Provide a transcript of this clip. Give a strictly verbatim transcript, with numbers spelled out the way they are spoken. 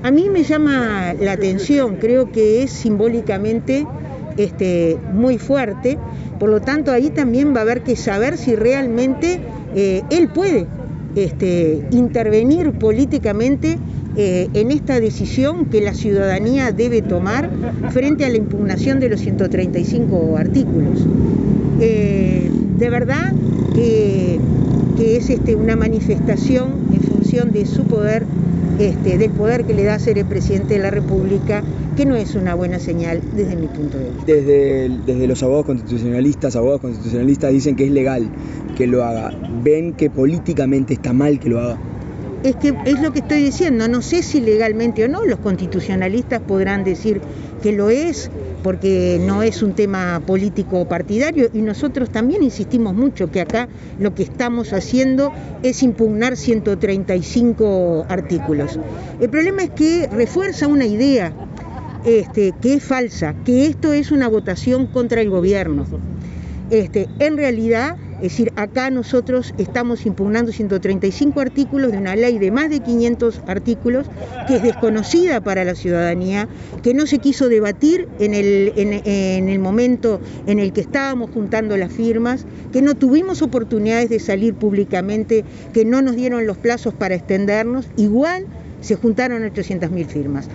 A mí me llama la atención, creo que es simbólicamente este, muy fuerte, por lo tanto ahí también va a haber que saber si realmente eh, él puede este, intervenir políticamente eh, en esta decisión que la ciudadanía debe tomar frente a la impugnación de los ciento treinta y cinco artículos. Eh, de verdad que, que es este, una manifestación en función de su poder, este, del poder que le da ser el presidente de la República, que no es una buena señal desde mi punto de vista. Desde, desde los abogados constitucionalistas, abogados constitucionalistas dicen que es legal que lo haga. ¿Ven que políticamente está mal que lo haga? Es que es lo que estoy diciendo, no sé si legalmente o no, los constitucionalistas podrán decir que lo es, porque no es un tema político partidario, y nosotros también insistimos mucho que acá lo que estamos haciendo es impugnar ciento treinta y cinco artículos. El problema es que refuerza una idea este, que es falsa, que esto es una votación contra el gobierno. Este, en realidad, es decir, acá nosotros estamos impugnando ciento treinta y cinco artículos de una ley de más de quinientos artículos que es desconocida para la ciudadanía, que no se quiso debatir en el, en, en el momento en el que estábamos juntando las firmas, que no tuvimos oportunidades de salir públicamente, que no nos dieron los plazos para extendernos, igual se juntaron ochocientas mil firmas.